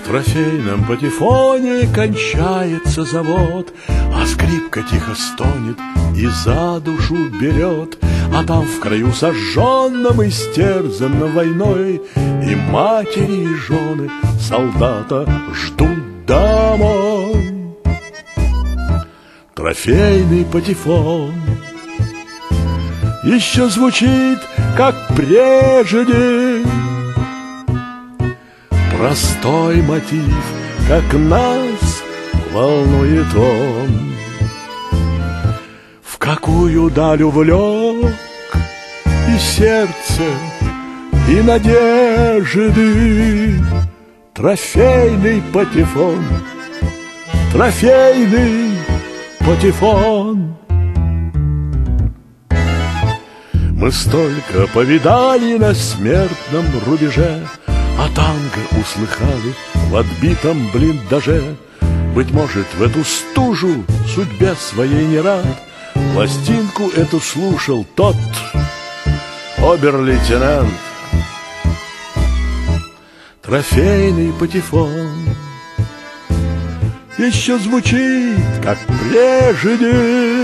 трофейном патефоне кончается завод, а скрипка тихо стонет и за душу берет. А там в краю сожженном, истерзанном войной, и матери, и жены солдата ждут домой. Трофейный патефон еще звучит, как прежде, простой мотив, как нас волнует он. В какую даль увлек и сердце, и надежды трофейный патефон, трофейный патефон. Мы столько повидали на смертном рубеже, а танго услыхали в отбитом блиндаже. Быть может, в эту стужу судьбе своей не рад, пластинку эту слушал тот обер-лейтенант. Трофейный патефон еще звучит, как прежде,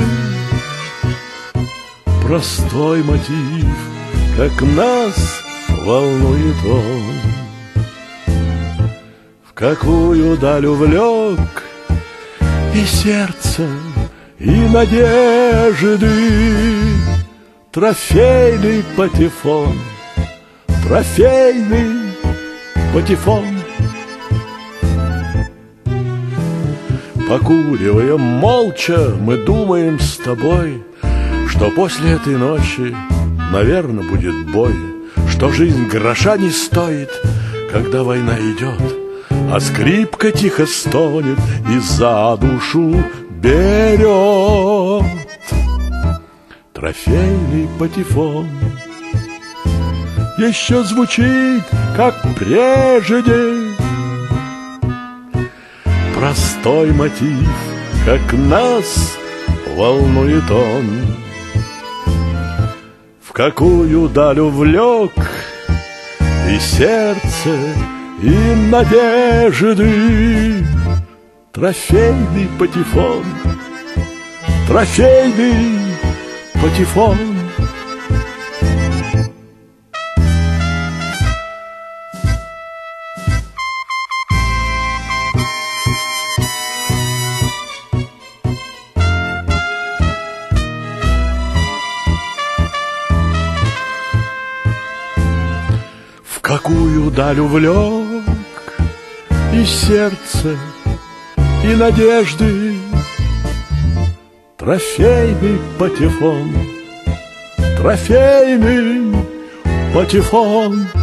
простой мотив, как нас волнует он. В какую даль увлек и сердце, и надежды трофейный патефон, трофейный патефон. Покуривая молча, мы думаем с тобой, что после этой ночи, наверное, будет бой, что жизнь гроша не стоит, когда война идет, а скрипка тихо стонет и за душу берет. Трофейный патефон еще звучит, как прежде, простой мотив, как нас волнует он. В какую даль увлек и сердце, и надежды трофейный патефон, трофейный патефон. В какую даль увлек и сердце, и надежды трофейный патефон, трофейный патефон.